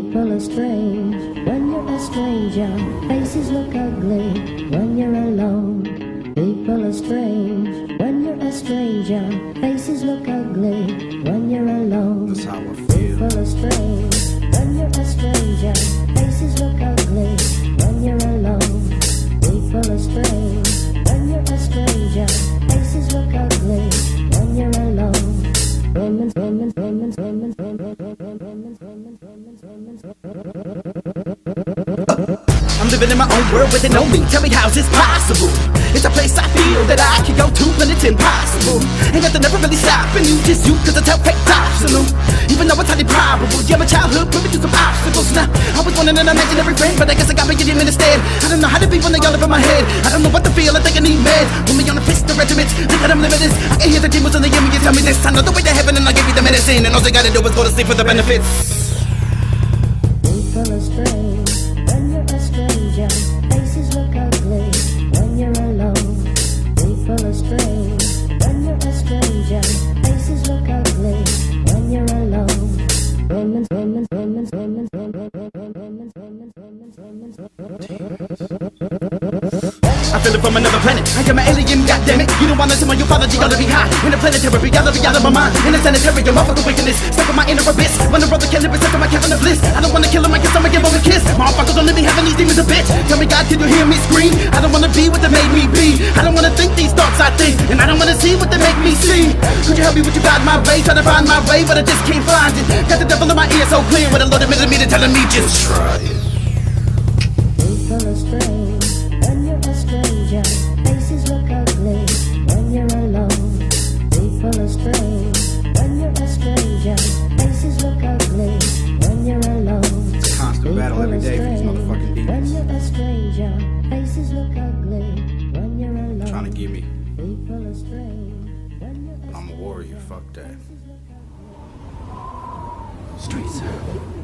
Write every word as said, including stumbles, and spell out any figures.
People are strange when you're a stranger. Faces look ugly when you're alone. People are strange when you're a stranger. Faces look ugly when you're alone. That's how I feel. People are strange when you're a stranger. Faces look ugly when you're alone. People are strange when you're a stranger. Faces look ugly when you're alone. Women, women, women, women, women, women, women, women, I'm living in my own world where they know me. Tell me how's this possible? It's a place I feel that I can go to when it's impossible. Ain't nothing ever really stopping you, just you, cause I tell fake optional. Even though it's highly probable, yeah, my childhood put me through some obstacles. Now, I was wanting an imaginary friend, but I guess I got me getting him instead. I don't know how to be when they all up in my head. I don't know what to feel, I think I need meds. Put me on a fist, the regiment, think that I'm limitless. I can hear the demons in the ear, you tell me this. I know the way to heaven and I'll give you the medicine. And all you gotta do is go to sleep for the benefits. people are strange when you're a stranger. Faces look ugly when you're alone. People are strange when you're a stranger. Faces look ugly when you're alone. Women, women, women, women, women, women, women, women, I feel it from another planet. I am an alien, goddammit. You don't wanna tell my ufology, gotta be high. In a planetary reality, out of my mind. In a sanitary, a motherfucker weakness. Stuck in my inner abyss. When the brother can't live stuck in my cabin of bliss. I don't wanna kill him, I guess I'ma give him a kiss. Motherfuckers don't let me having these demons a bitch. Tell me, God, can you hear me scream? I don't wanna be what they made me be. I don't wanna think these thoughts I think. And I don't wanna see what they make me see. Could you help me with you guide my way? Try to find my way, but I just can't find it. Got the devil in my ear so clear with a loaded millimeter telling me just try it. people are strange when you're a stranger. Faces look ugly when you're alone. People are strange when you're a stranger. Faces look ugly when you're alone. It's a constant battle every day for these motherfucking When demons. you're a stranger, faces look ugly when you're alone. Trying to get me. People are strange when you're a I'm a warrior, fuck that. faces look ugly. Streets.